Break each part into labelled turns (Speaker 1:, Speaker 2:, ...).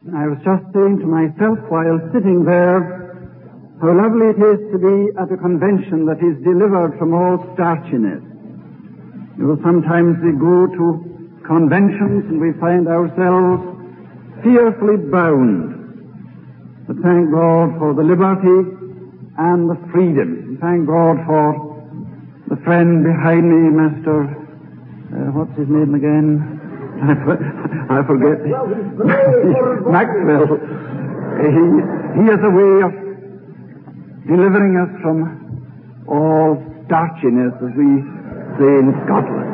Speaker 1: I was just saying to myself while sitting there how lovely it is to be at a convention that is delivered from all starchiness. You know, sometimes we go to conventions and we find ourselves fearfully bound. But thank God for the liberty and the freedom. Thank God for the friend behind me, Master, what's his name again? I forget. Maxwell. He has a way of delivering us from all starchiness, as we say in Scotland.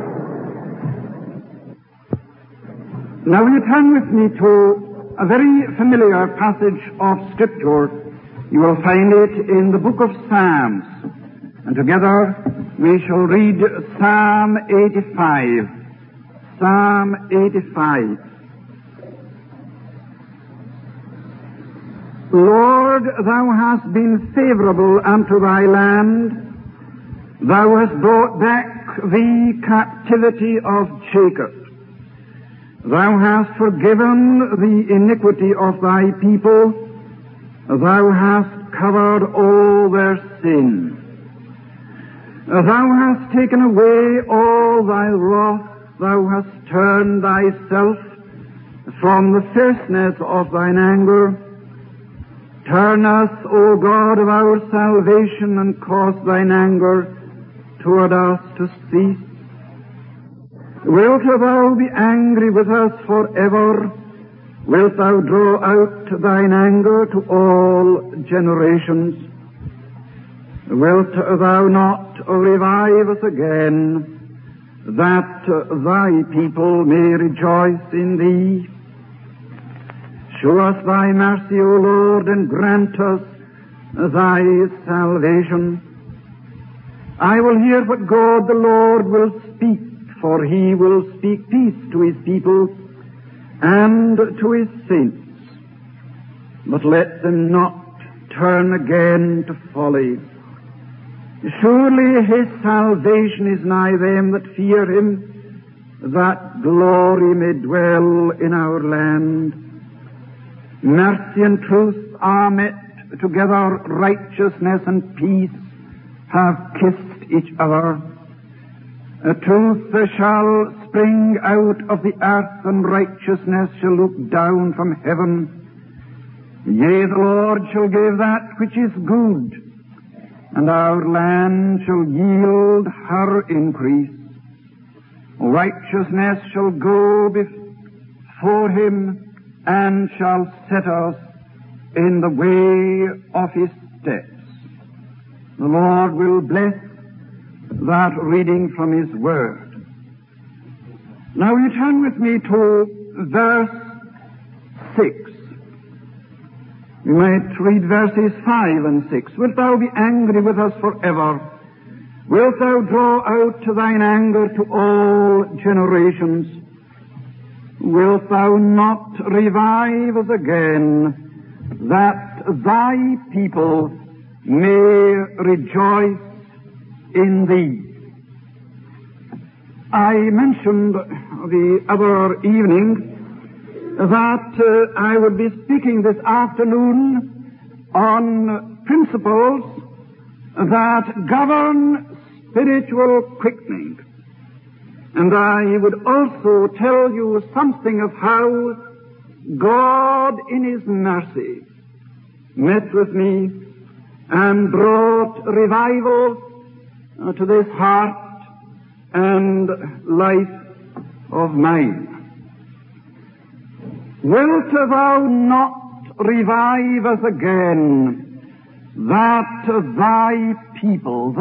Speaker 1: Now will you turn with me to a very familiar passage of Scripture. You will find it in the book of Psalms. And together we shall read Psalm 85. Psalm 85. Lord, thou hast been favorable unto thy land. Thou hast brought back the captivity of Jacob. Thou hast forgiven the iniquity of thy people. Thou hast covered all their sin. Thou hast taken away all thy wrath. Thou hast turned thyself from the fierceness of thine anger. Turn us, O God of our salvation, and cause thine anger toward us to cease. Wilt thou be angry with us forever? Wilt thou draw out thine anger to all generations? Wilt thou not revive us again, that thy people may rejoice in thee? Show us thy mercy, O Lord, and grant us thy salvation. I will hear what God the Lord will speak, for he will speak peace to his people and to his saints. But let them not turn again to folly. Surely his salvation is nigh them that fear him, that glory may dwell in our land. Mercy and truth are met together, righteousness and peace have kissed each other. Truth shall spring out of the earth, and righteousness shall look down from heaven. Yea, the Lord shall give that which is good, and our land shall yield her increase. Righteousness shall go before him, and shall set us in the way of his steps. The Lord will bless that reading from his word. Now you turn with me to verse 6. We might read verses 5 and 6. Wilt thou be angry with us forever? Wilt thou draw out thine anger to all generations? Wilt thou not revive us again, that thy people may rejoice in thee? I mentioned the other evening that I would be speaking this afternoon on principles that govern spiritual quickening. And I would also tell you something of how God in his mercy met with me and brought revival to this heart and life of mine. Wilt thou not revive us again, that thy people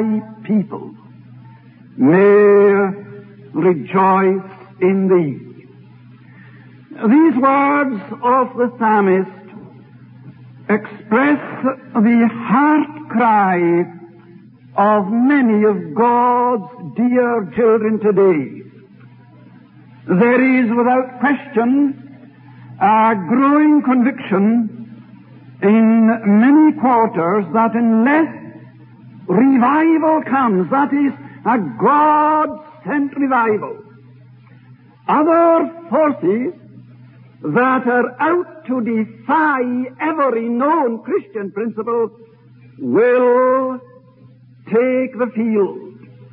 Speaker 1: may rejoice in thee? These words of the psalmist express the heart cry of many of God's dear children today. There is without question a growing conviction in many quarters that unless revival comes, that is, a God-sent revival, other forces that are out to defy every known Christian principle will take the field.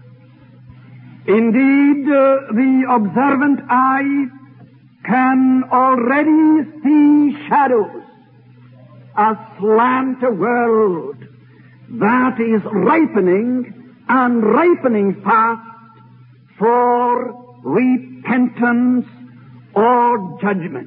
Speaker 1: Indeed, the observant eye can already see shadows aslant a world that is ripening and ripening fast for repentance or judgment.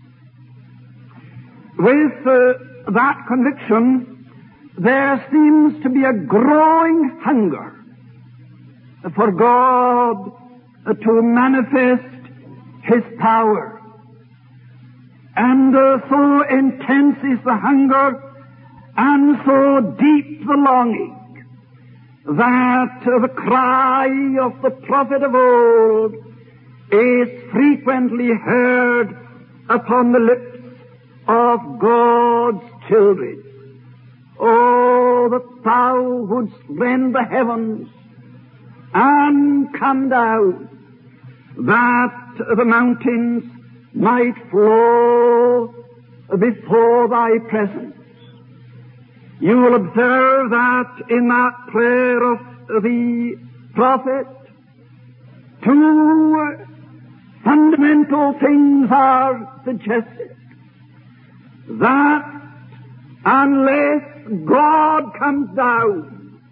Speaker 1: With that conviction, there seems to be a growing hunger for God to manifest His power. And so intense is the hunger and so deep the longing that the cry of the prophet of old is frequently heard upon the lips of God's children. Oh, that thou wouldst rend the heavens and come down, that the mountains might flow before thy presence. You will observe that in that prayer of the prophet, two fundamental things are suggested. That unless God comes down,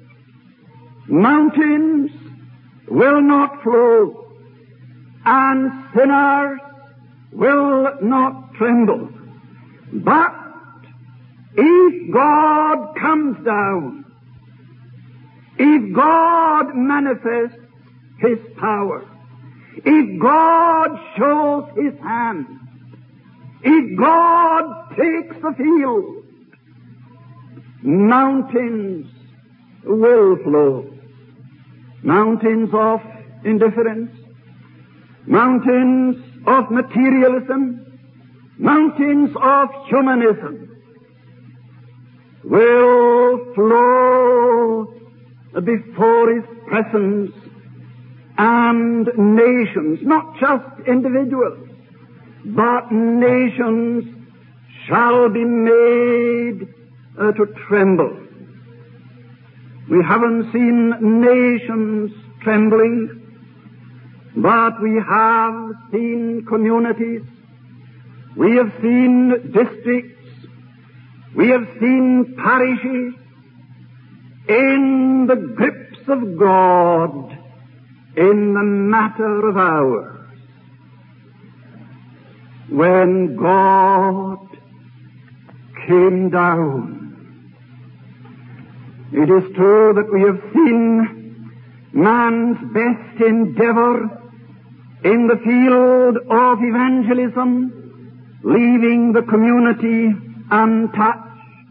Speaker 1: mountains will not flow, and sinners will not tremble. But if God comes down, if God manifests His power, if God shows His hand, if God takes the field, mountains will flow. Mountains of indifference, mountains of materialism, mountains of humanism will flow before His presence, and nations, not just individuals, but nations shall be made to tremble. We haven't seen nations trembling, but we have seen communities, we have seen districts, we have seen parishes in the grips of God in the matter of hours. When God came down, it is true that we have seen man's best endeavor in the field of evangelism leaving the community untouched.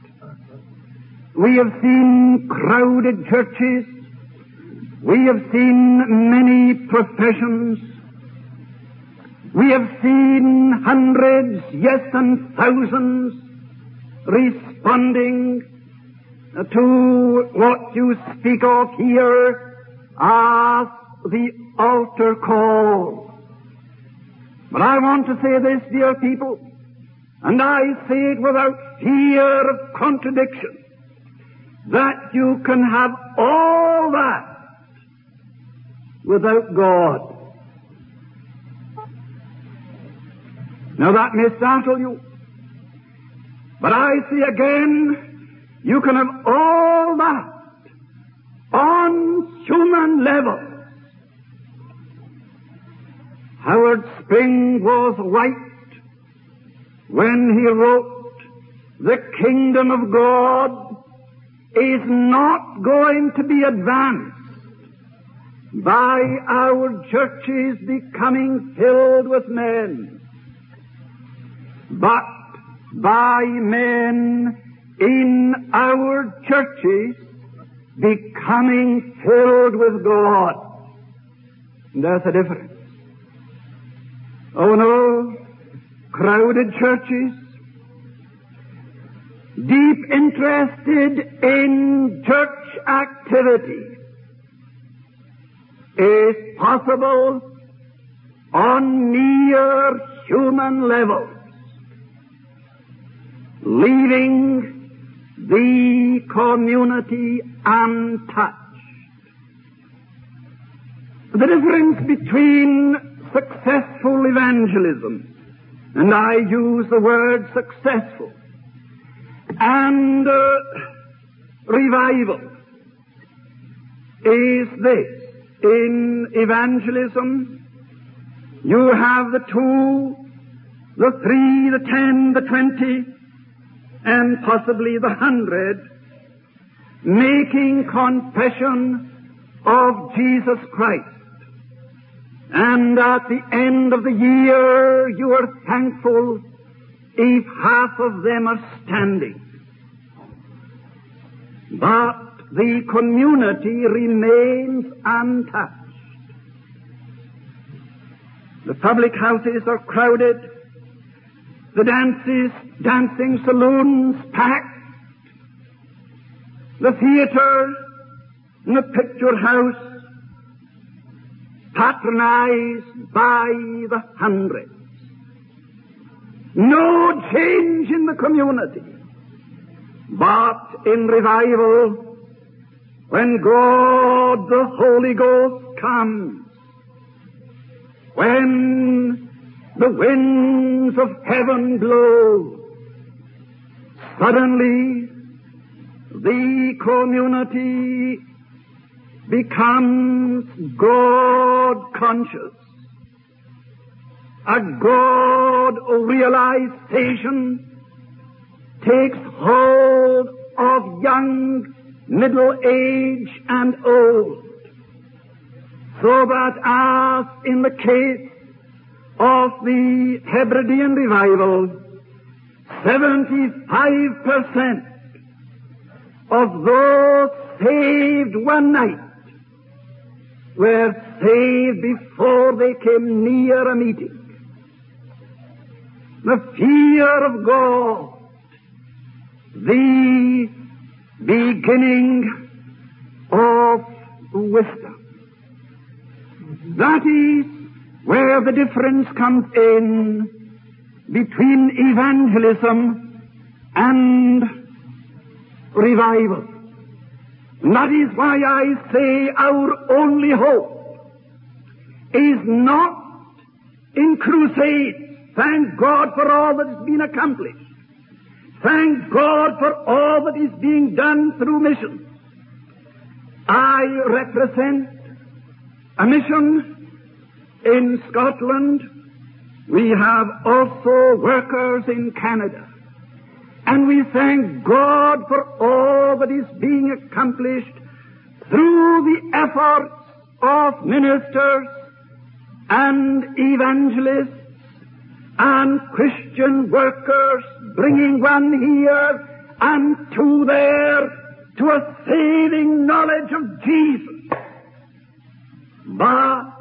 Speaker 1: We have seen crowded churches. We have seen many professions. We have seen hundreds, yes, and thousands responding to what you speak of here as the altar call. But I want to say this, dear people, and I say it without fear of contradiction, that you can have all that without God. Now that may startle you, but I say again, you can have all that on human levels. Howard Spring was right when he wrote, "The kingdom of God is not going to be advanced by our churches becoming filled with men, but by men in our churches becoming filled with God." And there's a difference. Oh no, crowded churches, deep interested in church activity, is possible on mere human levels, leaving the community untouched. The difference between successful evangelism, and I use the word successful, and revival is this. In evangelism, you have the 2, the 3, the 10, the 20, and possibly the 100 making confession of Jesus Christ. And at the end of the year, you are thankful if half of them are standing. But the community remains untouched. The public houses are crowded, the dancing saloons packed, the theater and the picture house patronized by the hundreds. No change in the community, but in revival, when God the Holy Ghost comes, when the winds of heaven blow, suddenly the community becomes God conscious. A God realization takes hold of young, middle age, and old, so that as in the case of the Hebridean revival, 75% of those saved one night were saved before they came near a meeting. The fear of God, the beginning of wisdom. That is where the difference comes in between evangelism and revival. And that is why I say our only hope is not in crusades. Thank God for all that has been accomplished. Thank God for all that is being done through missions. I represent a mission in Scotland. We have also workers in Canada. And we thank God for all that is being accomplished through the efforts of ministers and evangelists and Christian workers, bringing one here and two there to a saving knowledge of Jesus. But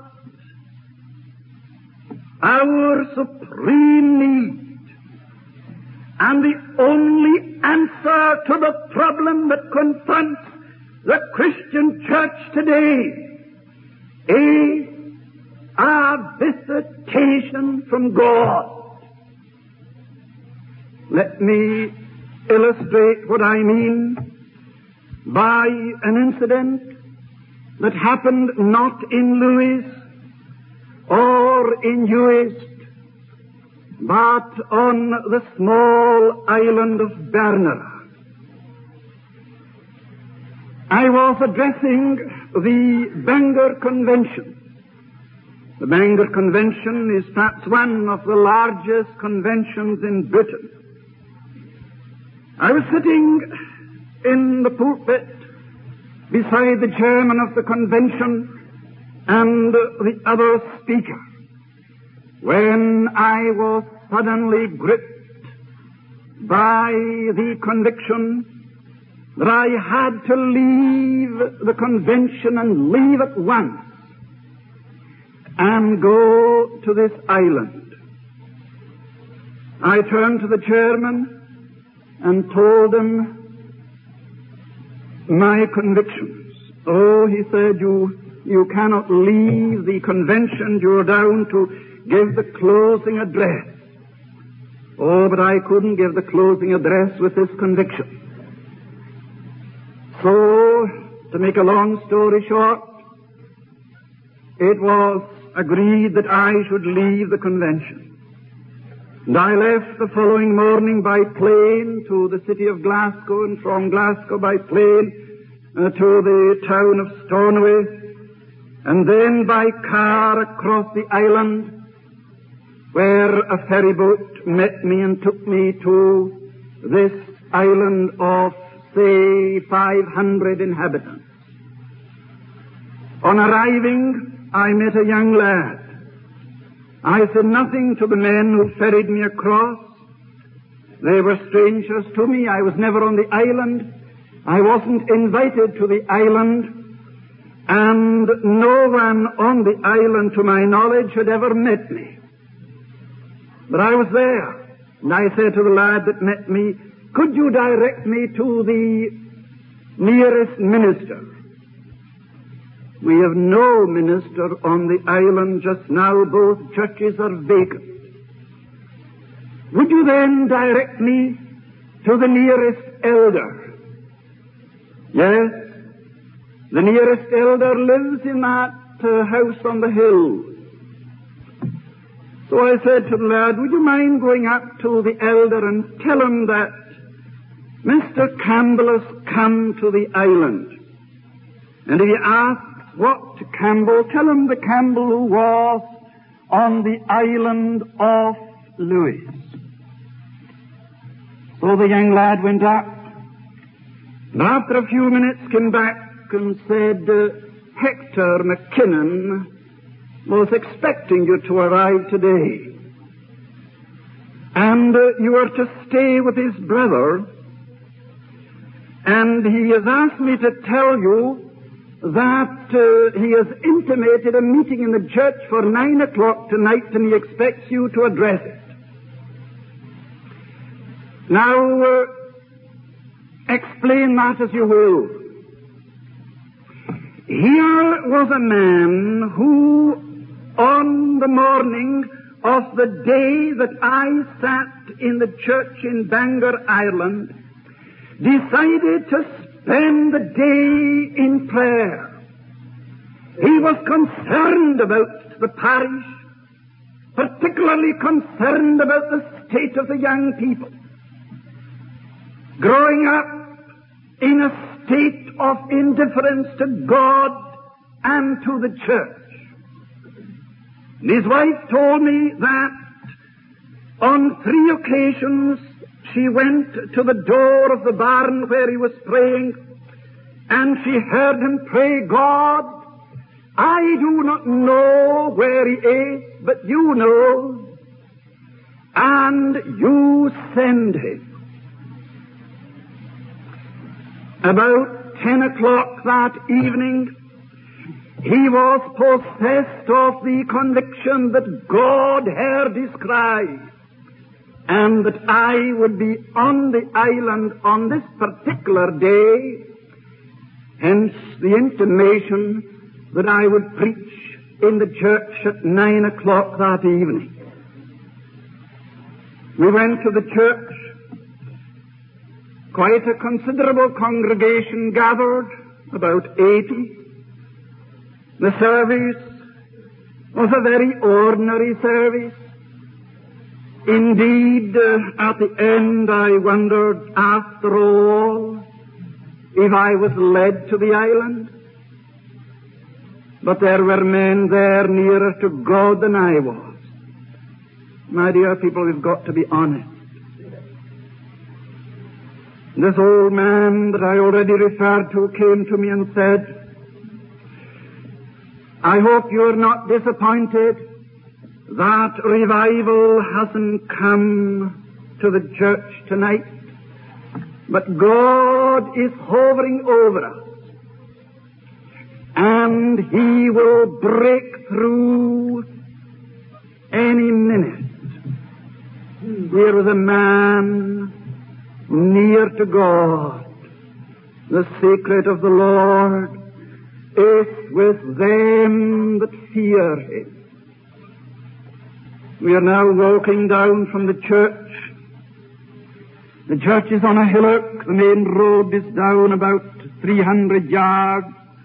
Speaker 1: our supreme need and the only answer to the problem that confronts the Christian church today is a visitation from God. Let me illustrate what I mean by an incident that happened not in Lewis or in Uist, but on the small island of Bernera. I was addressing the Bangor Convention. The Bangor Convention is perhaps one of the largest conventions in Britain. I was sitting in the pulpit beside the chairman of the convention and the other speaker when I was suddenly gripped by the conviction that I had to leave the convention and leave at once and go to this island. I turned to the chairman and told him my convictions. Oh, he said, you cannot leave the convention. You're down to give the closing address. Oh, but I couldn't give the closing address with this conviction. So, to make a long story short, it was agreed that I should leave the convention. And I left the following morning by plane to the city of Glasgow, and from Glasgow by plane to the town of Stornoway, and then by car across the island, where a ferry boat met me and took me to this island of, say, 500 inhabitants. On arriving, I met a young lad. I said nothing to the men who ferried me across. They were strangers to me. I was never on the island. I wasn't invited to the island. And no one on the island, to my knowledge, had ever met me. But I was there. And I said to the lad that met me, could you direct me to the nearest minister? We have no minister on the island just now. Both churches are vacant. Would you then direct me to the nearest elder? Yes, the nearest elder lives in that house on the hill. So I said to the lad, would you mind going up to the elder and tell him that Mr. Campbell has come to the island? And if he asks what Campbell, tell him the Campbell who was on the island of Lewis. So the young lad went up, and after a few minutes came back and said, Hector McKinnon was expecting you to arrive today. And you are to stay with his brother. And he has asked me to tell you that he has intimated a meeting in the church for 9 o'clock tonight, and he expects you to address it. Now, explain that as you will. Here was a man who, on the morning of the day that I sat in the church in Bangor, Ireland, decided to spend the day in prayer. He was concerned about the parish, particularly concerned about the state of the young people. Growing up in a state of indifference to God and to the church. And his wife told me that on 3 occasions she went to the door of the barn where he was praying, and she heard him pray, God, I do not know where he is, but you know, and you send him. About 10 o'clock that evening, he was possessed of the conviction that God heard his cry, and that I would be on the island on this particular day, hence the intimation that I would preach in the church at 9 o'clock that evening. We went to the church. Quite a considerable congregation gathered, about 80. The service was a very ordinary service. Indeed, at the end I wondered, after all, if I was led to the island. But there were men there nearer to God than I was. My dear people, we've got to be honest. This old man that I already referred to came to me and said, I hope you're not disappointed that revival hasn't come to the church tonight, but God is hovering over us, and He will break through any minute. Here was a man near to God. The secret of the Lord is with them that fear Him. We are now walking down from the church. The church is on a hillock. The main road is down about 300 yards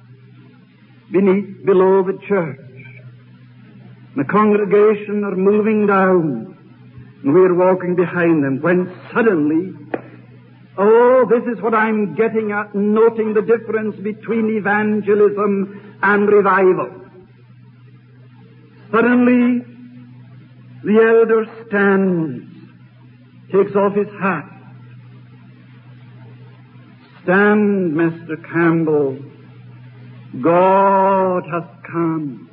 Speaker 1: below the church. The congregation are moving down, and we are walking behind them, when suddenly, this is what I'm getting at, noting the difference between evangelism and revival. Suddenly, the elder stands, takes off his hat. Stand, Mr. Campbell. God has come.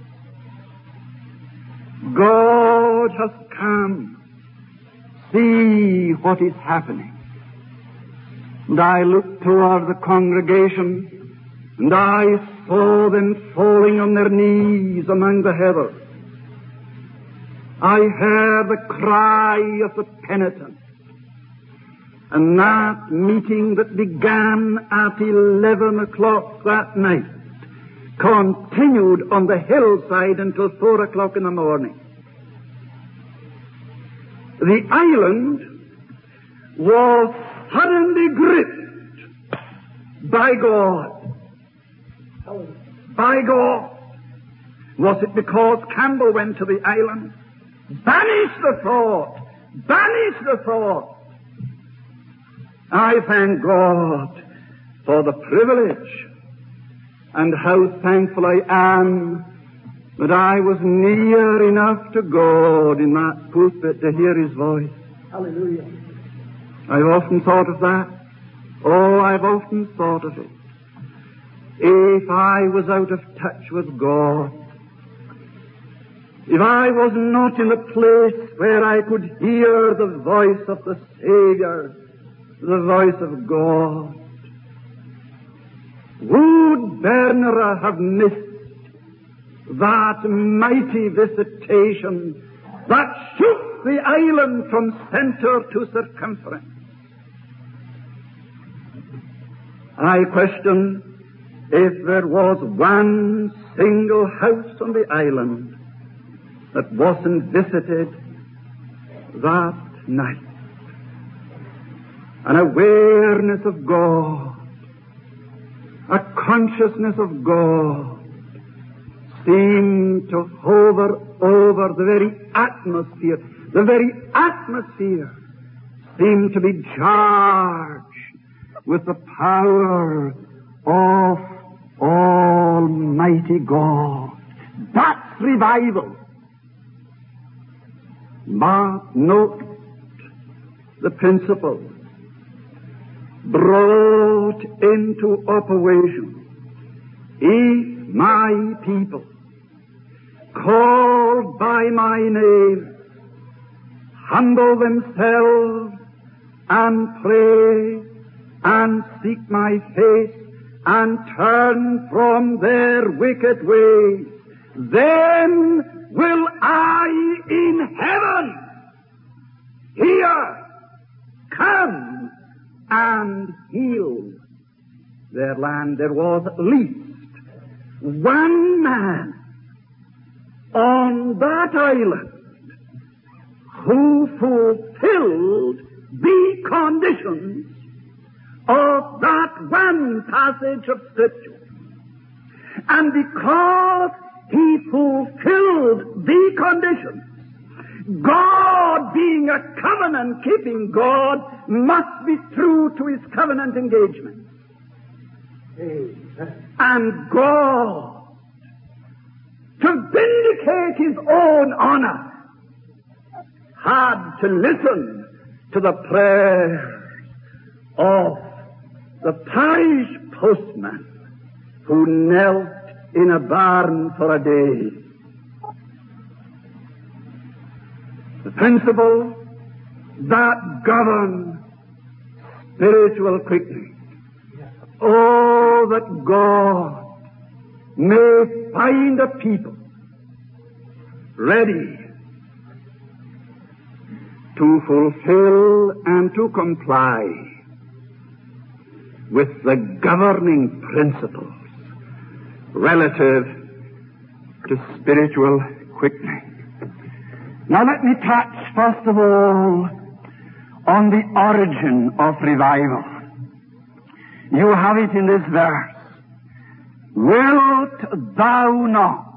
Speaker 1: God has come. See what is happening. And I looked toward the congregation, and I saw them falling on their knees among the heather. I heard the cry of the penitent. And that meeting that began at 11 o'clock that night continued on the hillside until 4 o'clock in the morning. The island was suddenly gripped by God. By God. Was it because Campbell went to the island? Banish the thought! Banish the thought! I thank God for the privilege, and how thankful I am that I was near enough to God in that pulpit to hear His voice. Hallelujah. I've often thought of that. I've often thought of it. If I was out of touch with God, if I was not in a place where I could hear the voice of the Savior, the voice of God, would Bernera have missed that mighty visitation that shook the island from center to circumference? I question if there was one single house on the island that wasn't visited that night. An awareness of God, a consciousness of God seemed to hover over the very atmosphere. The very atmosphere seemed to be charged with the power of Almighty God. That's revival. But note the principle brought into operation. If my people, called by my name, humble themselves and pray and seek my face and turn from their wicked ways, then will I in heaven here come and heal their land. There was at least one man on that island who fulfilled the conditions of that one passage of Scripture. And because he fulfilled the conditions, God, being a covenant-keeping God, must be true to His covenant engagement. And God, to vindicate His own honor, had to listen to the prayers of the parish postman who knelt in a barn for a day. The principle that governs spiritual quickening. Oh, that God may find a people ready to fulfill and to comply with the governing principles relative to spiritual quickening. Now let me touch, first of all, on the origin of revival. You have it in this verse. Wilt thou not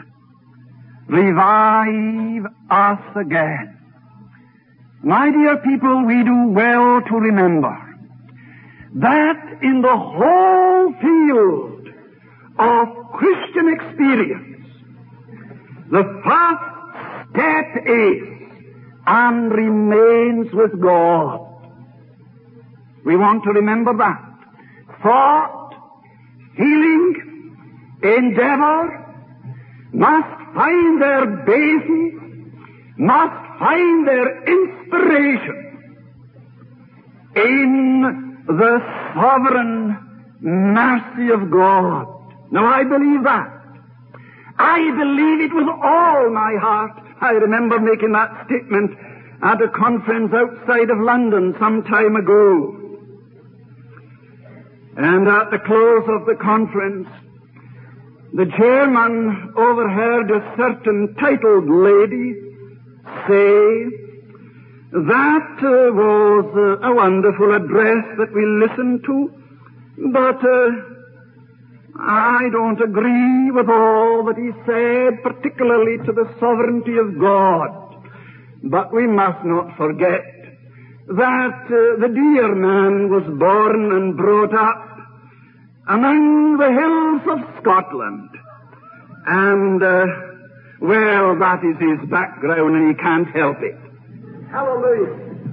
Speaker 1: revive us again? My dear people, we do well to remember that in the whole field of Christian experience, the first step is and remains with God. We want to remember that. Thought, feeling, endeavor must find their basis, must find their inspiration in the sovereign mercy of God. Now I believe that. I believe it with all my heart. I remember making that statement at a conference outside of London some time ago. And at the close of the conference, the chairman overheard a certain titled lady say, "That was a wonderful address that we listened to, but I don't agree with all that he said, particularly to the sovereignty of God. But we must not forget that the dear man was born and brought up among the hills of Scotland. And, well, that is his background and he can't help it." Hallelujah.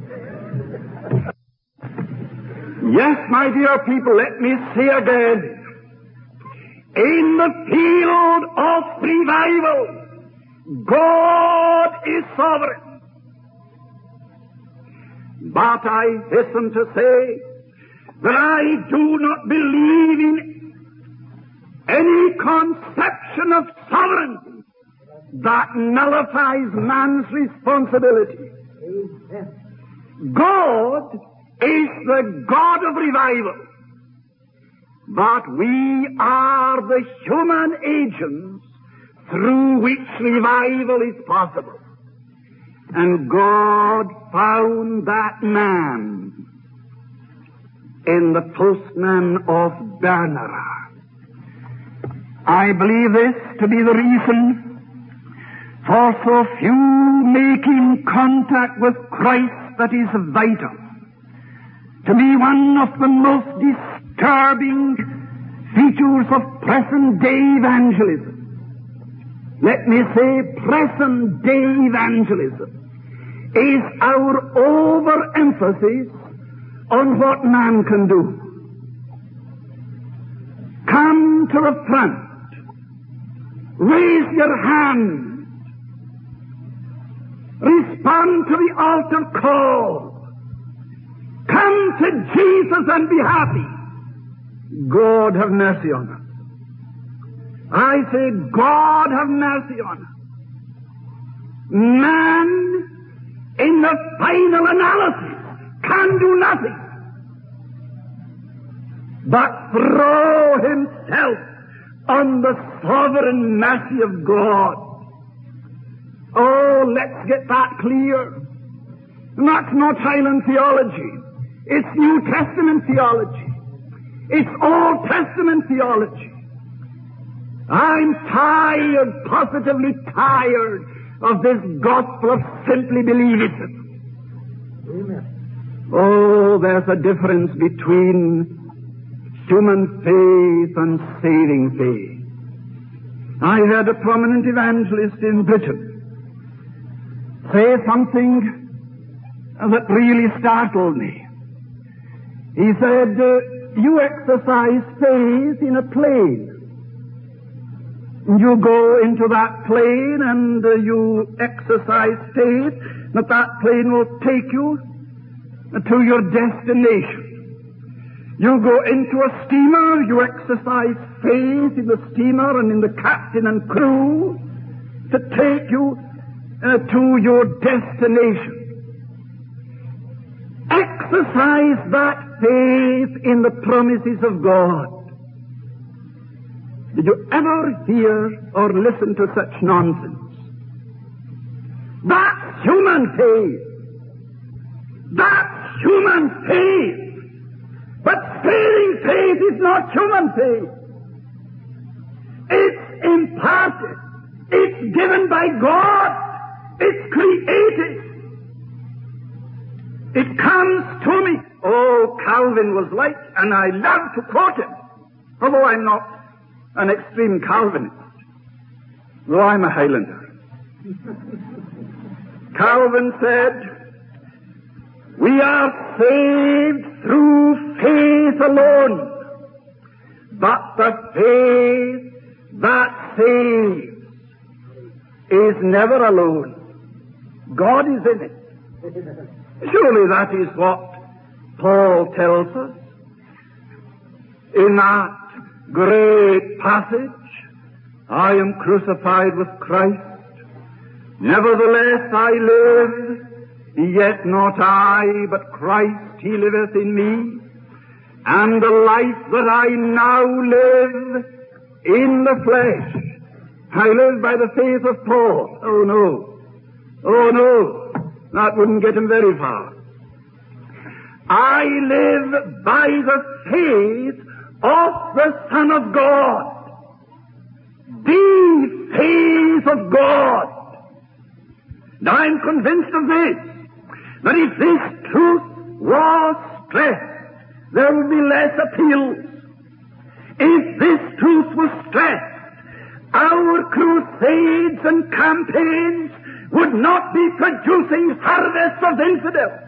Speaker 1: Yes, my dear people, let me say again, in the field of revival, God is sovereign. But I hasten to say that I do not believe in any conception of sovereignty that nullifies man's responsibility. God is the God of revival. But we are the human agents through which revival is possible. And God found that man in the postman of Bernera. I believe this to be the reason for so few making contact with Christ that is vital. To me, one of the most disturbing features of present-day evangelism, let me say present-day evangelism, is our overemphasis on what man can do. Come to the front. Raise your hand. Respond to the altar call. Come to Jesus and be happy. God have mercy on us. I say, God have mercy on us. Man, in the final analysis, can do nothing but throw himself on the sovereign mercy of God. Oh, let's get that clear. And that's not Highland theology. It's New Testament theology. It's Old Testament theology. I'm tired, positively tired, of this gospel of simply believism. Amen. Oh, there's a difference between human faith and saving faith. I heard a prominent evangelist in Britain say something that really startled me. He said, you exercise faith in a plane. You go into that plane and you exercise faith that that plane will take you to your destination. You go into a steamer, you exercise faith in the steamer and in the captain and crew to take you to your destination. Exercise that faith in the promises of God. Did you ever hear or listen to such nonsense? That That's human faith. That's human faith. But saving faith is not human faith. It's imparted. It's given by God. It's created. It comes to me. Oh, Calvin was like, and I love to quote him, although I'm not an extreme Calvinist, though I'm a Highlander. Calvin said, we are saved through faith alone, but the faith that saves is never alone. God is in it. Surely that is what Paul tells us in that great passage, I am crucified with Christ. Nevertheless I live, yet not I, but Christ, he liveth in me. And the life that I now live in the flesh, I live by the faith of Paul. Oh no, that wouldn't get him very far. I live by the faith of the Son of God. The faith of God. Now I'm convinced of this, that if this truth was stressed, there would be less appeals. If this truth was stressed, our crusades and campaigns would not be producing harvests of infidels.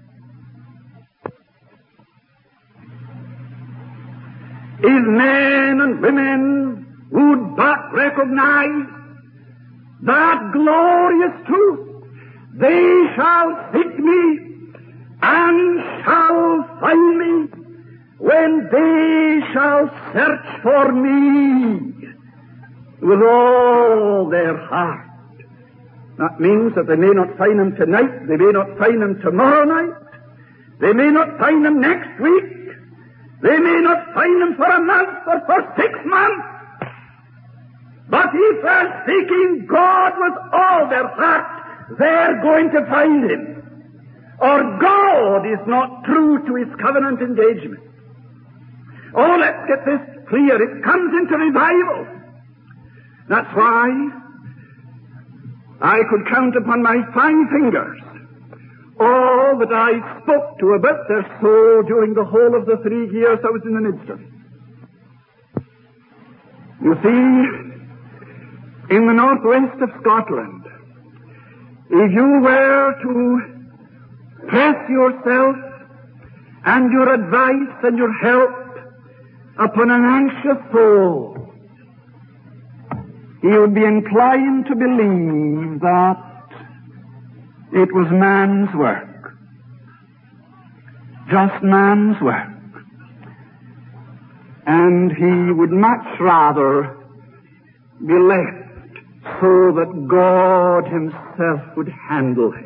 Speaker 1: If men and women would but recognize that glorious truth, they shall seek me and shall find me when they shall search for me with all their heart. That means that they may not find him tonight, they may not find him tomorrow night, they may not find him next week, they may not find him for a month or for 6 months. But if they're seeking God with all their heart, they're going to find him. Or God is not true to his covenant engagement. Oh, let's get this clear. It comes into revival. That's why I could count upon my 5 fingers all that I spoke to about their soul during the whole of the 3 years I was in the midst of it. You see, in the northwest of Scotland, if you were to press yourself and your advice and your help upon an anxious soul, he would be inclined to believe that it was man's work. Just man's work. And he would much rather be left so that God himself would handle him.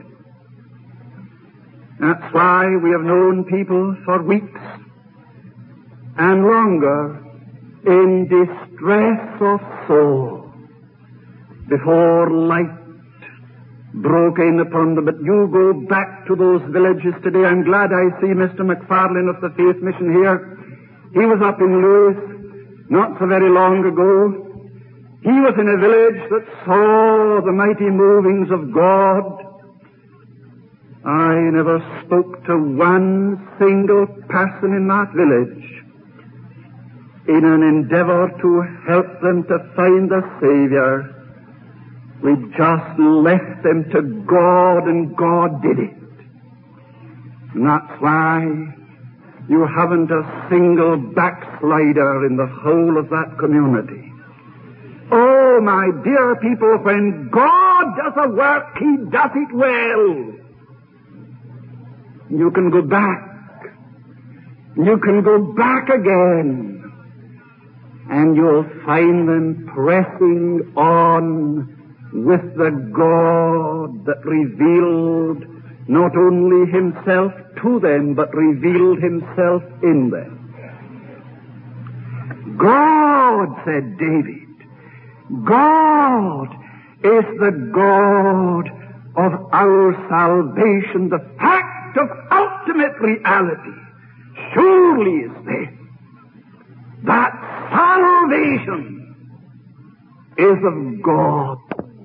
Speaker 1: That's why we have known people for weeks and longer in distress of soul before light broke in upon them. But you go back to those villages today. I'm glad I see Mr. McFarlane of the Faith Mission here. He was up in Lewis not so very long ago. He was in a village that saw the mighty movings of God. I never spoke to one single person in that village in an endeavor to help them to find the Savior. We just left them to God, and God did it. And that's why you haven't a single backslider in the whole of that community. Oh, my dear people, when God does a work, he does it well. You can go back. You can go back again. And you'll find them pressing on with the God that revealed not only himself to them, but revealed himself in them. God, said David, God is the God of our salvation, the fact of ultimate reality, surely is this, that salvation is of God.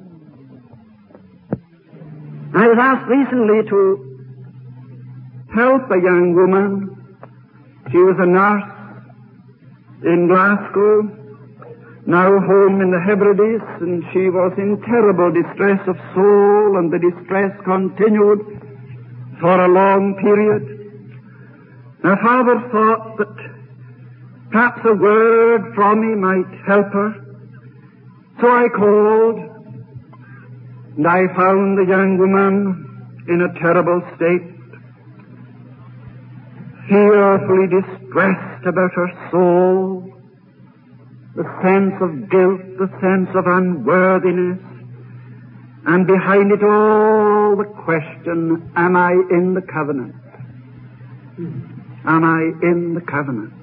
Speaker 1: I was asked recently to help a young woman. She was a nurse in Glasgow, now home in the Hebrides, and she was in terrible distress of soul, and the distress continued for a long period. Her father thought that perhaps a word from me might help her. So I called, and I found the young woman in a terrible state, fearfully distressed about her soul, the sense of guilt, the sense of unworthiness, and behind it all the question, am I in the covenant? Am I in the covenant?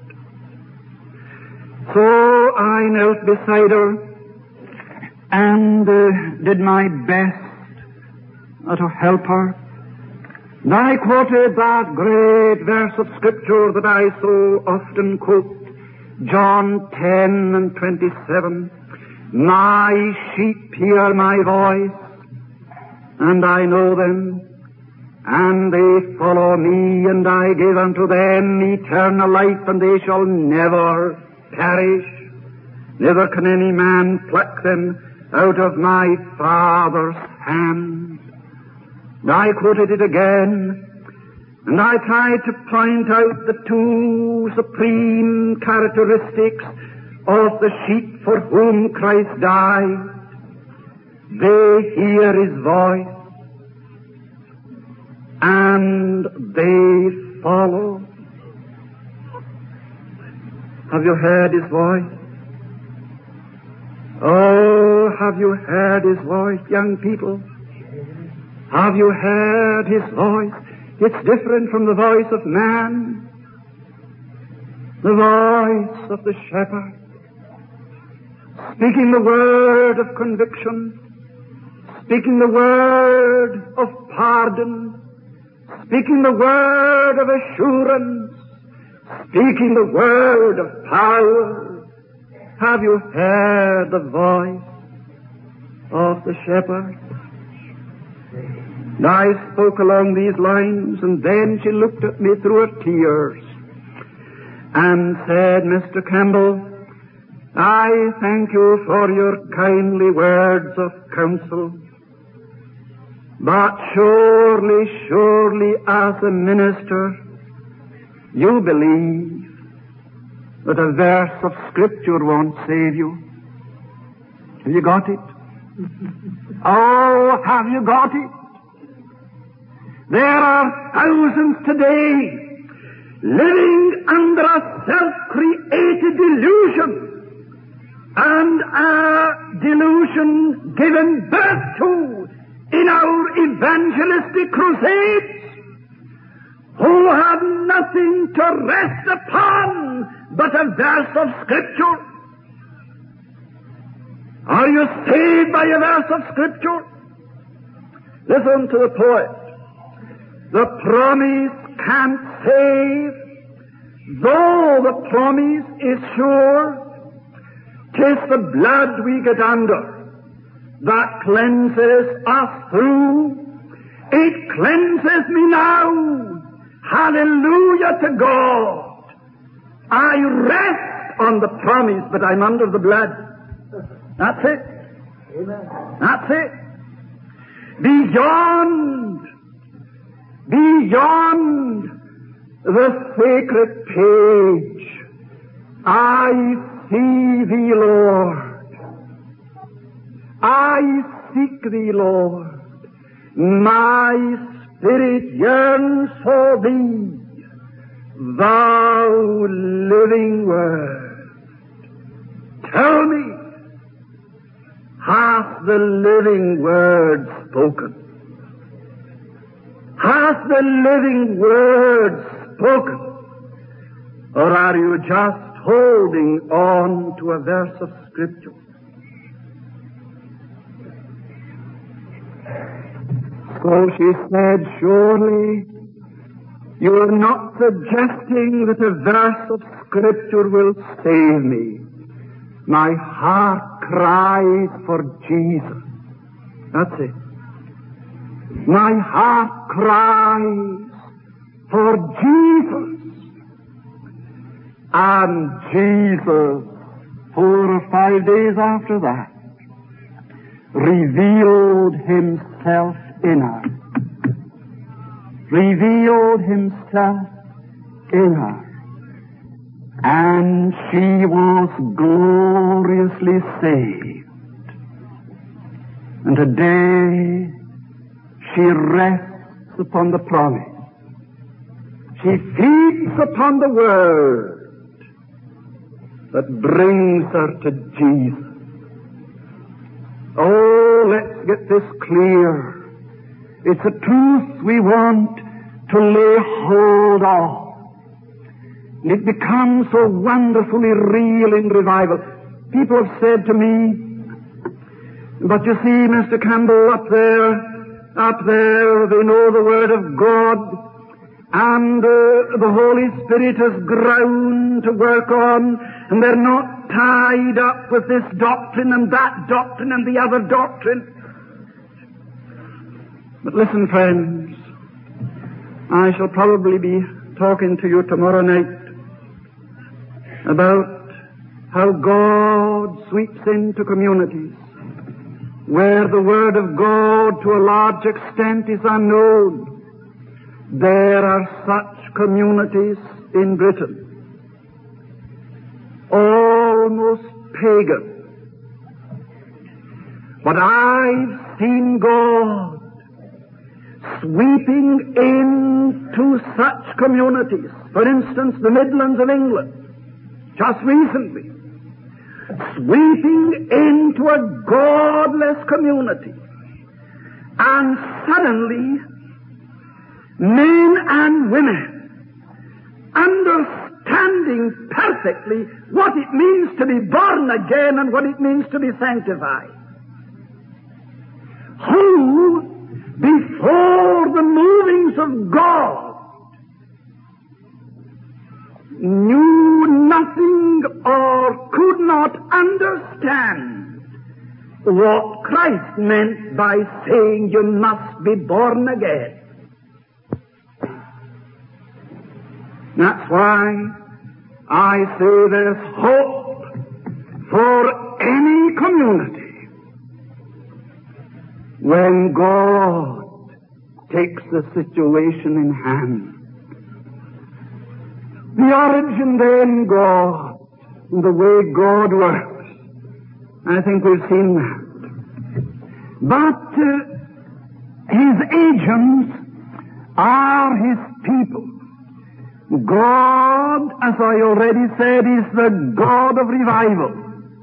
Speaker 1: So I knelt beside her and did my best to help her. And I quoted that great verse of Scripture that I so often quote, John 10 and 27. My sheep hear my voice, and I know them, and they follow me, and I give unto them eternal life, and they shall never perish, neither can any man pluck them out of my Father's hand. And I quoted it again, and I tried to point out the two supreme characteristics of the sheep for whom Christ died. They hear His voice, and they follow. Have you heard His voice? Oh, have you heard His voice, young people? Have you heard His voice? It's different from the voice of man. The voice of the shepherd, speaking the word of conviction, speaking the word of pardon, speaking the word of assurance, speaking the word of power. Have you heard the voice of the shepherd? And I spoke along these lines, and then she looked at me through her tears and said, Mr. Campbell, I thank you for your kindly words of counsel, but surely, as a minister, you believe that a verse of Scripture won't save you. Have you got it? Oh, have you got it? There are thousands today living under a self-created delusion, and a delusion given birth to in our evangelistic crusades, who have nothing to rest upon but a verse of Scripture. Are you saved by a verse of Scripture? Listen to the poet. The promise can't save, though the promise is sure. 'Tis the blood we get under that cleanses us through. It cleanses me now. Hallelujah to God. I rest on the promise, but I'm under the blood. That's it. Amen. That's it. Beyond the sacred page, I see Thee, Lord. I seek Thee, Lord. My spirit yearns for Thee, Thou living Word. Tell me, hath the living Word spoken? Hath the living Word spoken? Or are you just holding on to a verse of Scripture? So she said, surely you are not suggesting that a verse of Scripture will save me. My heart cries for Jesus. That's it. My heart cries for Jesus. And Jesus, 4 or 5 days after that, revealed himself in her. Revealed himself in her. And she was gloriously saved. And today she rests upon the promise. She feeds upon the word that brings her to Jesus. Oh, let's get this clear. It's a truth we want to lay hold of. And it becomes so wonderfully real in revival. People have said to me, but you see, Mr. Campbell, up there, they know the Word of God, and the Holy Spirit has ground to work on, and they're not tied up with this doctrine and that doctrine and the other doctrine. But listen, friends, I shall probably be talking to you tomorrow night about how God sweeps into communities where the Word of God to a large extent is unknown. There are such communities in Britain, almost pagan. But I've seen God sweeping into such communities. For instance, the Midlands of England, just recently, sweeping into a godless community. And suddenly, men and women, understanding perfectly what it means to be born again and what it means to be sanctified, who, before the movings of God, knew nothing or could not understand what Christ meant by saying you must be born again. That's why I say there's hope for any community when God takes the situation in hand. The origin then, God, and the way God works. I think we've seen that. But His agents are His people. God, as I already said, is the God of revival.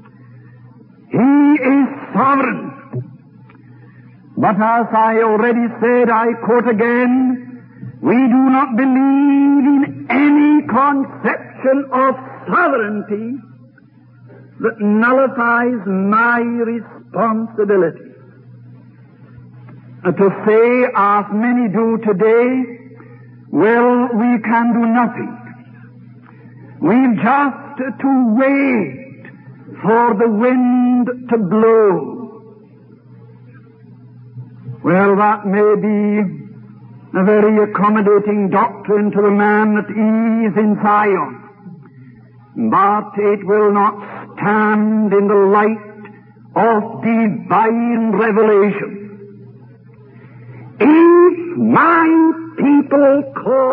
Speaker 1: He is sovereign. But as I already said, I quote again, we do not believe in any conception of sovereignty that nullifies my responsibility. To say, as many do today, well, we can do nothing. We've just to wait for the wind to blow. Well, that may be a very accommodating doctrine to the man at ease in Zion, but it will not stand in the light of divine revelation. If my people call,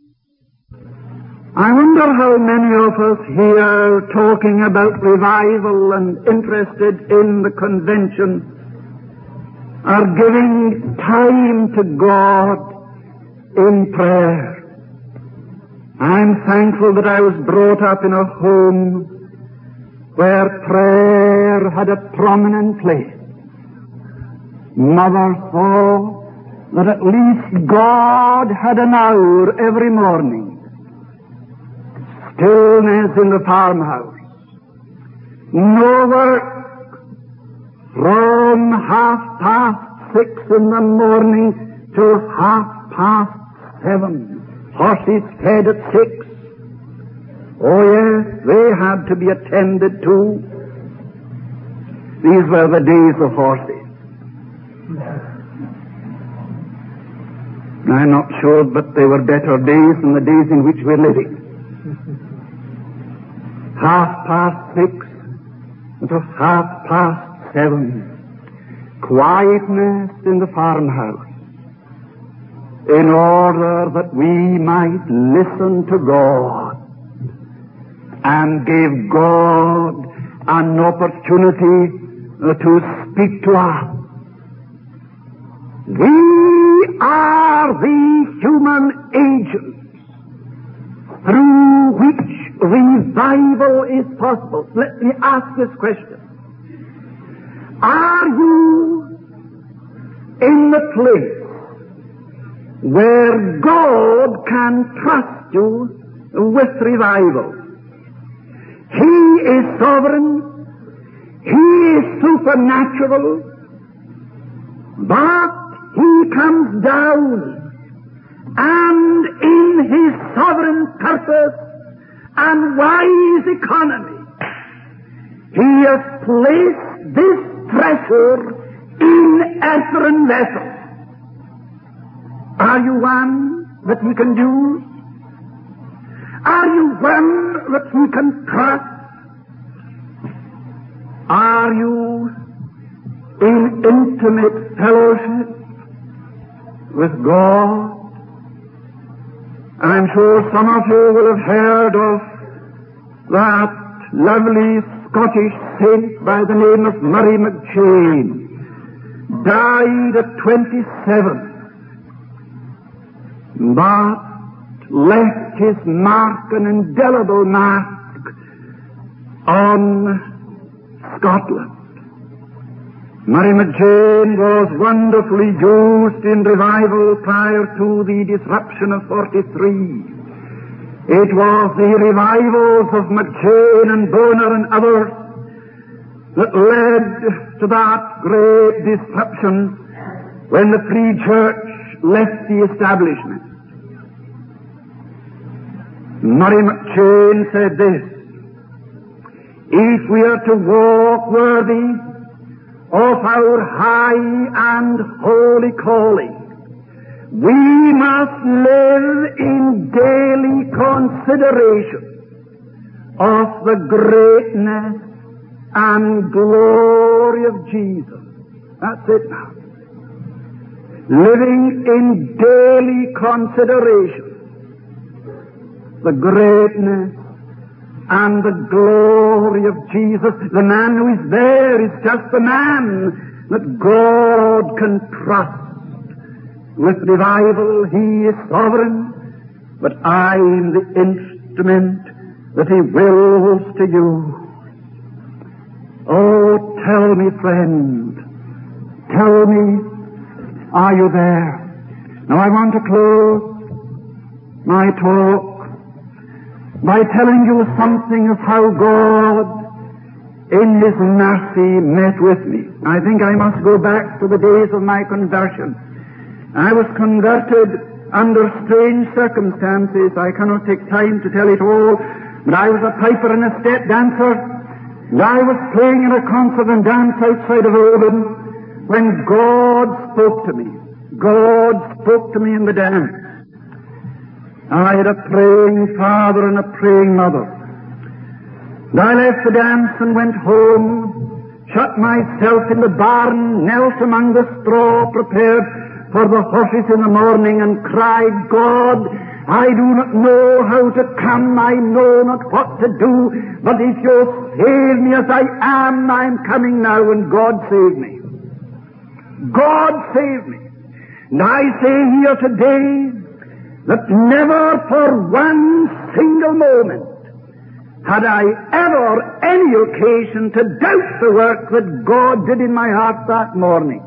Speaker 1: I wonder how many of us here talking about revival and interested in the convention are giving time to God in prayer. I'm thankful that I was brought up in a home where prayer had a prominent place. Mother thought that at least God had an hour every morning. Stillness in the farmhouse. No work. From 6:30 in the morning till 7:30. Horses fed at 6. Oh yes, they had to be attended to. These were the days of horses. I'm not sure, but they were better days than the days in which we're living. 6:30 until 7:30. Quietness in the farmhouse, in order that we might listen to God and give God an opportunity to speak to us. We are the human agents through which revival is possible. Let me ask this question. Are you in the place where God can trust you with revival? He is sovereign. He is supernatural. But He comes down and in His sovereign purpose and wise economy, He has placed this treasure in earthen vessels. Are you one that He can use? Are you one that He can trust? Are you in intimate fellowship with God? I'm sure some of you will have heard of that lovely Scottish saint by the name of Murray McCheyne, died at 27, but left his mark, an indelible mark, on Scotland. Murray McCheyne was wonderfully used in revival prior to the disruption of 43. It was the revivals of McCheyne and Bonar and others that led to that great disruption when the Free Church left the establishment. Murray McCheyne said this: if we are to walk worthy of our high and holy calling, we must live in daily consideration of the greatness and glory of Jesus. That's it now. Living in daily consideration the greatness and the glory of Jesus. The man who is there is just the man that God can trust with revival. He is sovereign, but I'm the instrument that He wills to use. Oh, tell me, friend, tell me, are you there? Now I want to close my talk by telling you something of how God in His mercy met with me. I think I must go back to the days of my conversion. I was converted under strange circumstances. I cannot take time to tell it all, but I was a piper and a step dancer, and I was playing in a concert and dance outside of Oban when God spoke to me. God spoke to me in the dance. I had a praying father and a praying mother. And I left the dance and went home, shut myself in the barn, knelt among the straw, prepared for the horses in the morning, and cried, God, I do not know how to come, I know not what to do, but if you'll save me as I am, I'm coming now, and God save me. God save me. And I say here today that never for one single moment had I ever any occasion to doubt the work that God did in my heart that morning.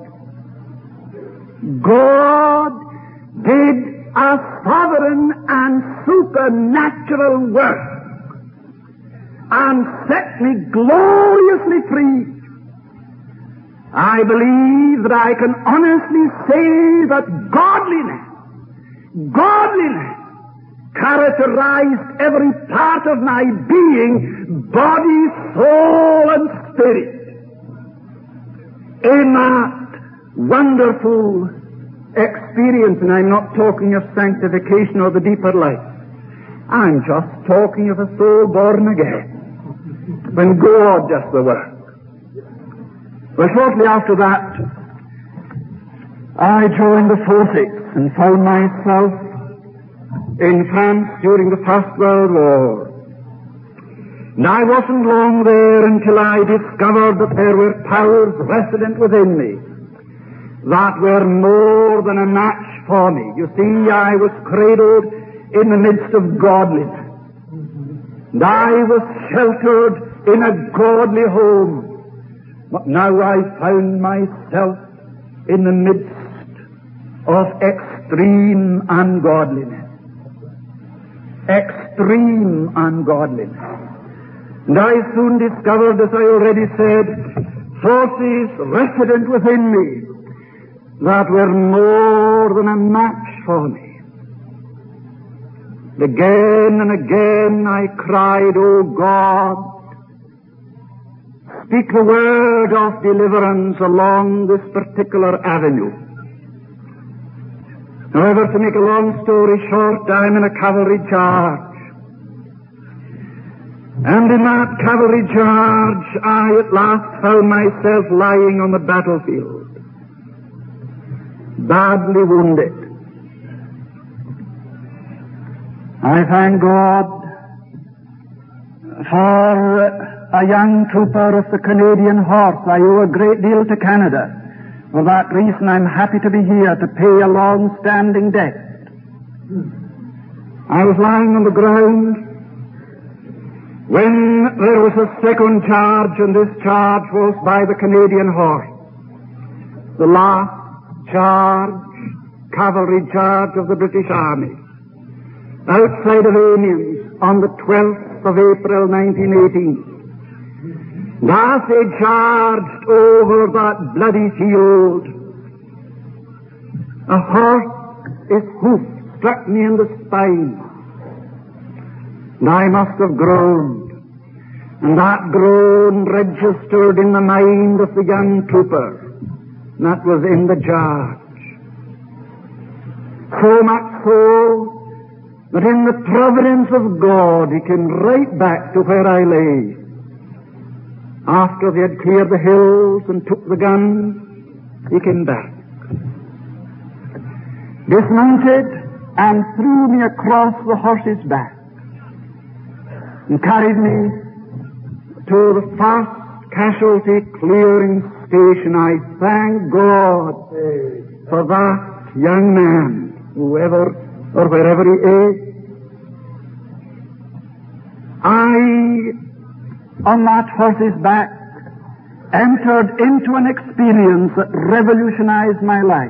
Speaker 1: God did a sovereign and supernatural work and set me gloriously free. I believe that I can honestly say that godliness characterized every part of my being, body, soul, and spirit, in that wonderful experience. And I'm not talking of sanctification or the deeper life. I'm just talking of a soul born again, when God does the work. Well, shortly after that, I joined the forces and found myself in France during the First World War. And I wasn't long there until I discovered that there were powers resident within me that were more than a match for me. You see, I was cradled in the midst of godliness, and I was sheltered in a godly home. But now I found myself in the midst of extreme ungodliness. Extreme ungodliness. And I soon discovered, as I already said, forces resident within me that were more than a match for me. Again and again I cried, "O God, speak the word of deliverance along this particular avenue." However, to make a long story short, I'm in a cavalry charge. And in that cavalry charge, I at last found myself lying on the battlefield, badly wounded. I thank God for a young trooper of the Canadian Horse. I owe a great deal to Canada. For that reason, I'm happy to be here to pay a long-standing debt. I was lying on the ground when there was a second charge, and this charge was by the Canadian Horse. The last charge, cavalry charge of the British Army, outside of Amiens on the 12th of April 1918. And as they charged over that bloody field, a horse's hoof struck me in the spine, and I must have groaned, and that groan registered in the mind of the young trooper. That was in the charge. So much so that in the providence of God, he came right back to where I lay. After they had cleared the hills and took the guns, he came back, dismounted, and threw me across the horse's back, and carried me to the first casualty clearing station. I thank God for that young man, whoever or wherever he is. On that horse's back, entered into an experience that revolutionized my life.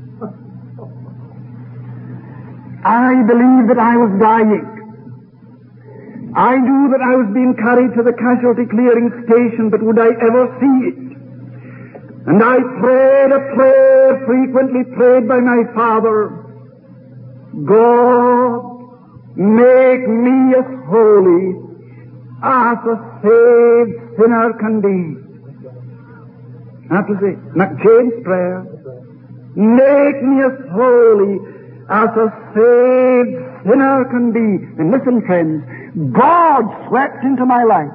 Speaker 1: I believed that I was dying. I knew that I was being carried to the casualty clearing station, but would I ever see it? And I prayed a prayer frequently prayed by my father: God, make me as holy as a saved sinner can be. That was it. McChain's prayer. Make me as holy as a saved sinner can be. And listen, friends, God swept into my life.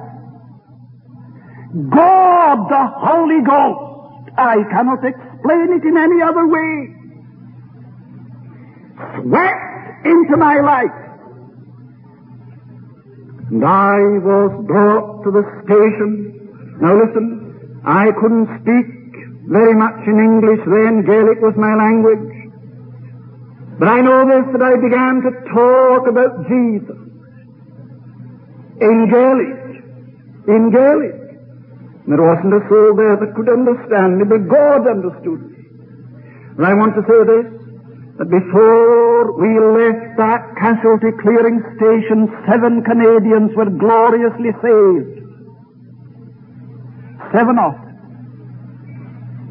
Speaker 1: God, the Holy Ghost, I cannot explain it in any other way, swept into my life. And I was brought to the station. Now listen, I couldn't speak very much in English then. Gaelic was my language. But I know this, that I began to talk about Jesus in Gaelic. In Gaelic. There wasn't a soul there that could understand me, but God understood me. And I want to say this, that before we left that casualty clearing station, 7 Canadians were gloriously saved. 7 of them.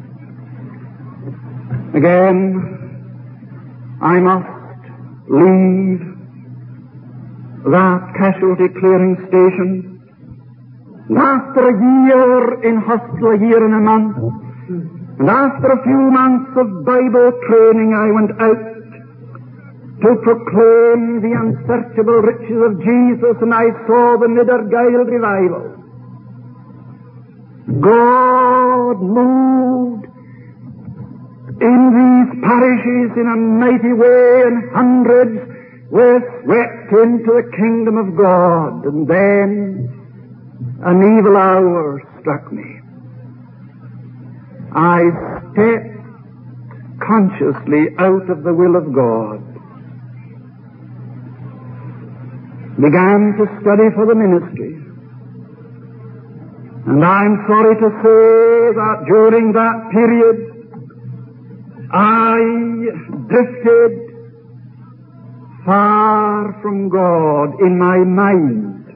Speaker 1: Again, I must leave that casualty clearing station. And after a year in hospital, a year and a month, and after a few months of Bible training, I went out to proclaim the unsearchable riches of Jesus, and I saw the Niedergeil revival. God moved in these parishes in a mighty way, and hundreds were swept into the kingdom of God. And then an evil hour struck me. I stepped consciously out of the will of God, began to study for the ministry. And I'm sorry to say that during that period, I drifted far from God in my mind,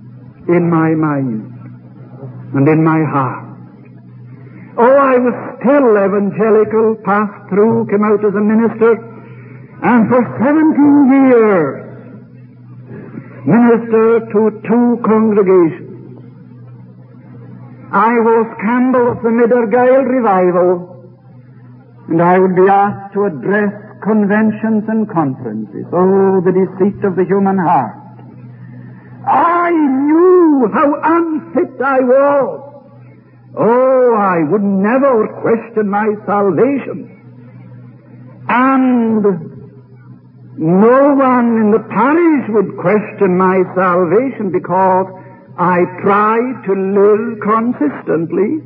Speaker 1: and in my heart. Oh, I was still evangelical, passed through, came out as a minister, and for 17 years ministered to 2 congregations. I was Campbell of the Niedergeil revival, and I would be asked to address conventions and conferences. Oh, the deceit of the human heart. I knew how unfit I was. Oh, I would never question my salvation. And no one in the parish would question my salvation because I tried to live consistently.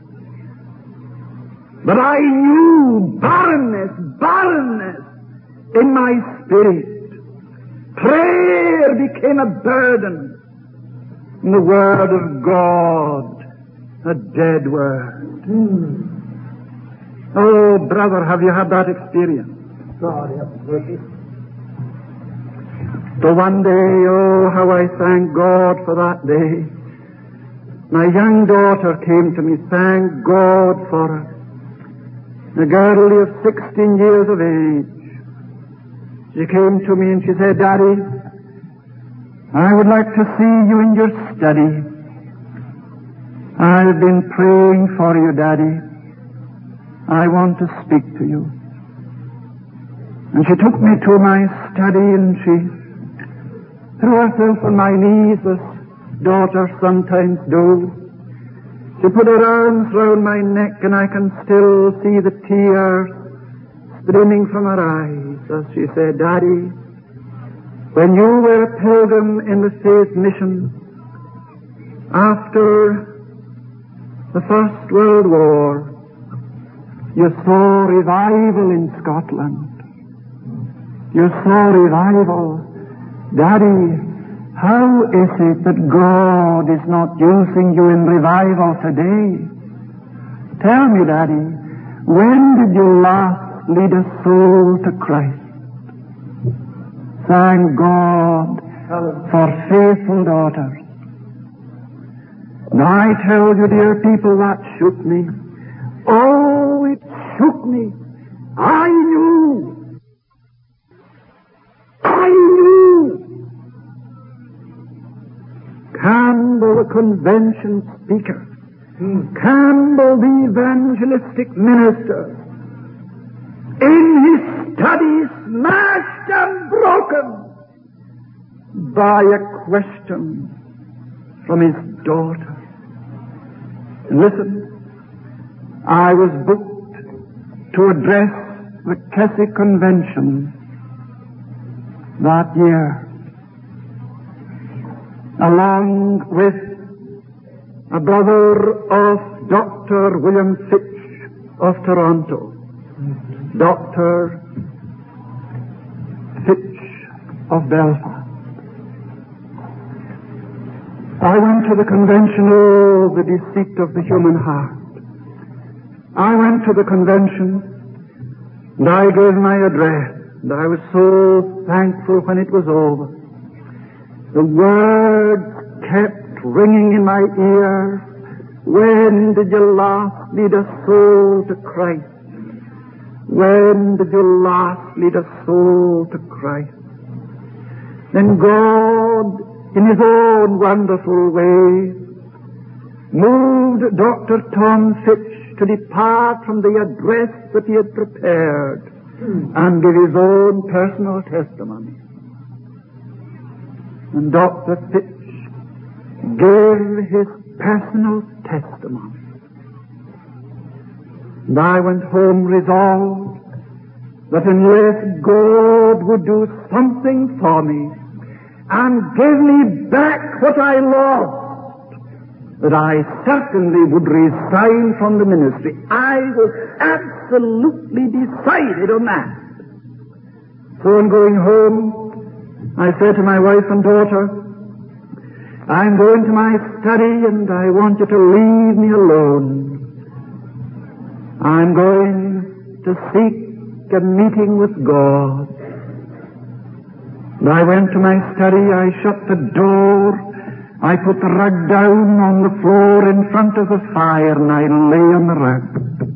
Speaker 1: But I knew barrenness in my spirit. Prayer became a burden, and the Word of God a dead word. Oh, brother, have you had that experience?
Speaker 2: God, yes.
Speaker 1: So one day, oh, how I thank God for that day. My young daughter came to me, thank God for her. A girl of 16 years of age. She came to me and she said, Daddy, I would like to see you in your study. I've been praying for you, Daddy. I want to speak to you. And she took me to my study and she threw herself on my knees as daughters sometimes do. She put her arms round my neck and I can still see the tears streaming from her eyes as she said, Daddy, when you were a pilgrim in the Faith Mission, after the First World War, you saw revival in Scotland. You saw revival. Daddy, how is it that God is not using you in revival today? Tell me, Daddy, when did you last lead a soul to Christ? Thank God for faithful daughters. And I tell you, dear people, that shook me. Oh, it shook me. I knew. Campbell, the convention speaker, Campbell, the evangelistic minister, in his study smashed and broken by a question from his daughter. And listen, I was booked to address the Keswick Convention that year, along with a brother of Dr. William Fitch of Toronto. Dr. Fitch of Belfast. I went to the convention, oh, the deceit of the human heart. I went to the convention, and I gave my address, and I was so thankful when it was over. The words kept ringing in my ear. When did you last lead a soul to Christ? When did you last lead a soul to Christ? Then God, in His own wonderful way, moved Dr. Tom Fitch to depart from the address that he had prepared and give his own personal testimony. And Dr. Fitch gave his personal testimony. And I went home resolved that unless God would do something for me and give me back what I lost, that I certainly would resign from the ministry. I was absolutely decided on that. So on going home, I said to my wife and daughter, I'm going to my study and I want you to leave me alone. I'm going to seek a meeting with God. And I went to my study, I shut the door, I put the rug down on the floor in front of the fire and I lay on the rug.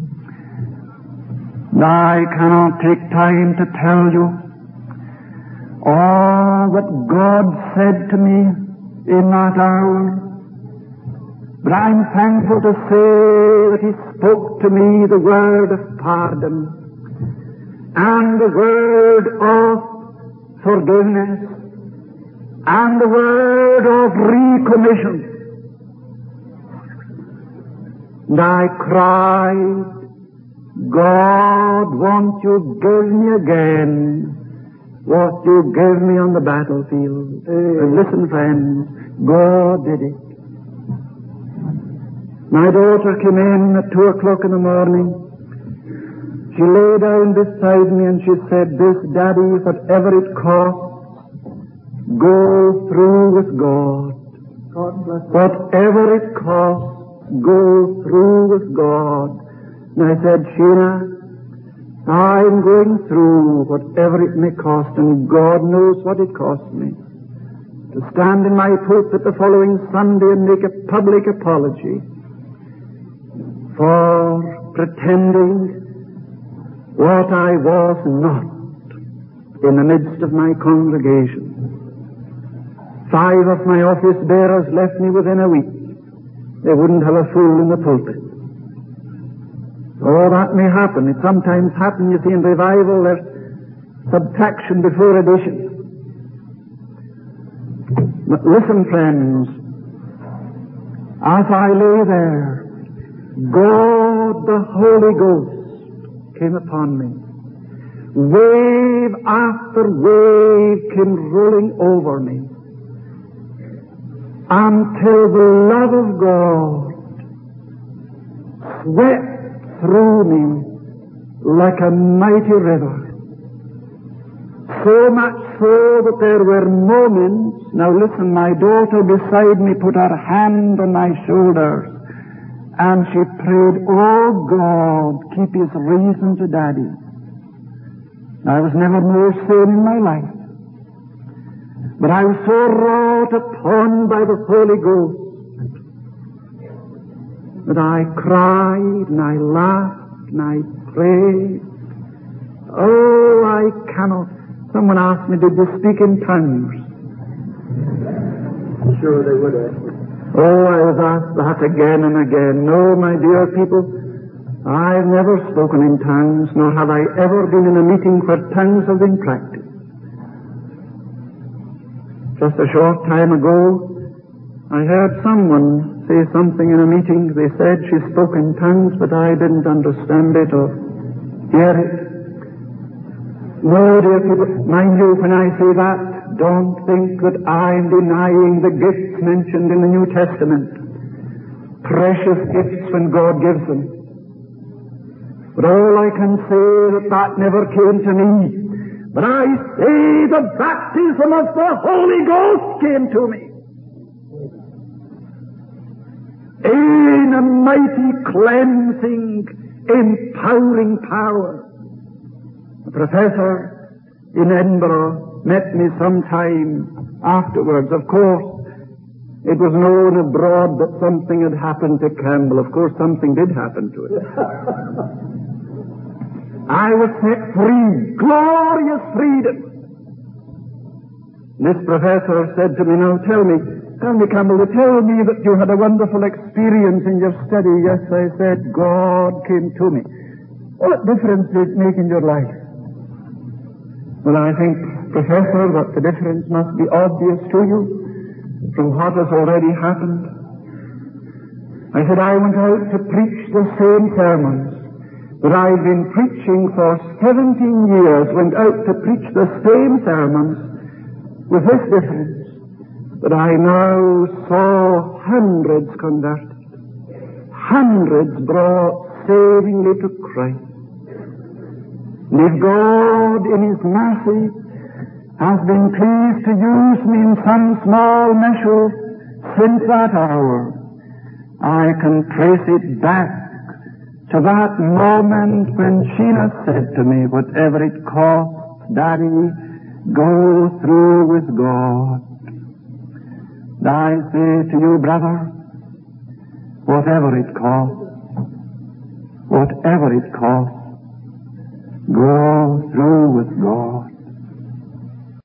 Speaker 1: And I cannot take time to tell you all that God said to me in that hour. But I'm thankful to say that He spoke to me the word of pardon and the word of forgiveness and the word of recommission. And I cried, God, won't you give me again what you gave me on the battlefield? And listen, friends, God did it. My daughter came in at 2 o'clock in the morning. She lay down beside me and she said, this, Daddy, whatever it costs, go through with God. Whatever it costs, go through with God. And I said, Sheena, I'm going through whatever it may cost, and God knows what it cost me. To stand in my pulpit the following Sunday and make a public apology for pretending what I was not in the midst of my congregation. 5 of my office bearers left me within a week. They wouldn't have a fool in the pulpit. Oh, that may happen. It sometimes happens, you see, in revival. There's subtraction before addition. But listen, friends, as I lay there, God, the Holy Ghost, came upon me. Wave after wave came rolling over me, until the love of God swept through me like a mighty river. So much so that there were moments, now listen, my daughter beside me put her hand on my shoulder and she prayed, oh God, keep His reason to Daddy. I was never more sane in my life. But I was so wrought upon by the Holy Ghost that I cried and I laughed and I prayed. Oh, I cannot. Someone asked me, did you speak in tongues?
Speaker 2: Sure they would ask me.
Speaker 1: Oh, I was asked that again and again. No, my dear people, I've never spoken in tongues, nor have I ever been in a meeting where tongues have been practiced. Just a short time ago, I heard someone say something in a meeting. They said she spoke in tongues, but I didn't understand it or hear it. No, dear people, mind you, when I say that, don't think that I'm denying the gifts mentioned in the New Testament. Precious gifts when God gives them. But all I can say that never came to me. But I say the baptism of the Holy Ghost came to me. In a mighty cleansing, empowering power. A professor in Edinburgh met me some time afterwards. Of course, it was known abroad that something had happened to Campbell. Of course, something did happen to it. I was set free. Glorious freedom. This professor said to me, now tell me, Campbell, tell me that you had a wonderful experience in your study. Yes, I said, God came to me. What difference did it make in your life? Well, I think, Professor, that the difference must be obvious to you from what has already happened. I said, I went out to preach the same sermons that I've been preaching for 17 years, went out to preach the same sermons with this difference, that I now saw hundreds converted, hundreds brought savingly to Christ. And if God in His mercy has been pleased to use me in some small measure since that hour, I can trace it back to that moment when Sheena said to me, whatever it costs, Daddy, go through with God. And I say to you, brother, whatever it costs, go